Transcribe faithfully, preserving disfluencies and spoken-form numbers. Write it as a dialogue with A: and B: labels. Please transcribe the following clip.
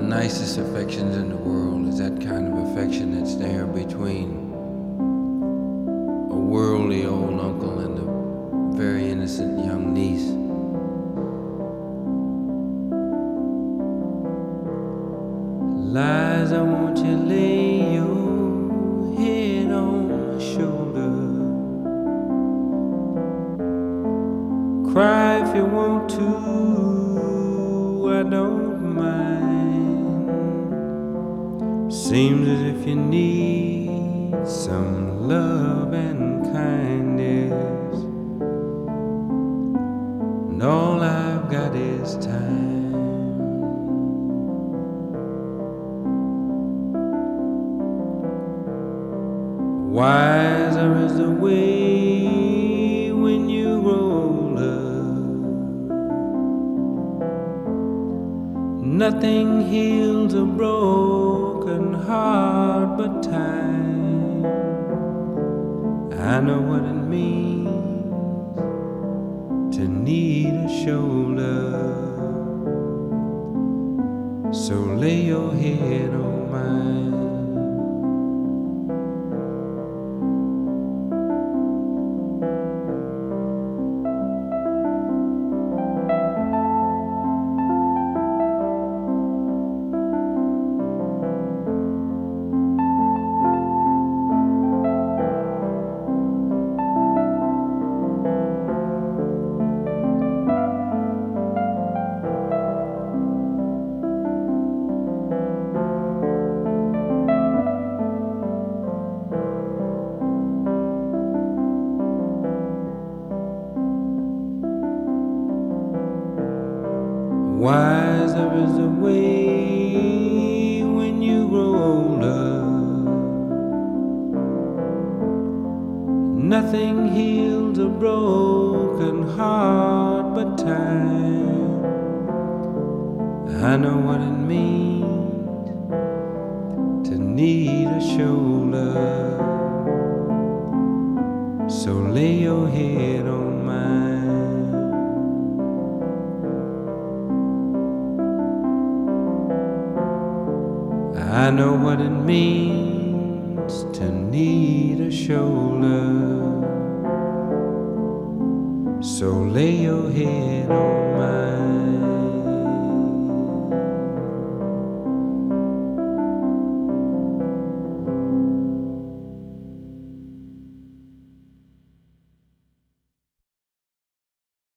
A: nicest affections in the world is that kind of affection that's there between a worldly old uncle and a very innocent young niece. Liza, won't you lay your head on my shoulder? Cry if you want to, I don't mind. Seems as if you need some love and kindness, and all I've got is time. Wiser is the way when you grow older. Nothing heals a broken heart but time. I know what it means to need a shoulder, so lay your head on mine. Wiser is the way when you grow older. Nothing heals a broken heart but time. I know what it means to need a shoulder, so lay your head on mine. I know what it means to need a shoulder, so lay your head on mine.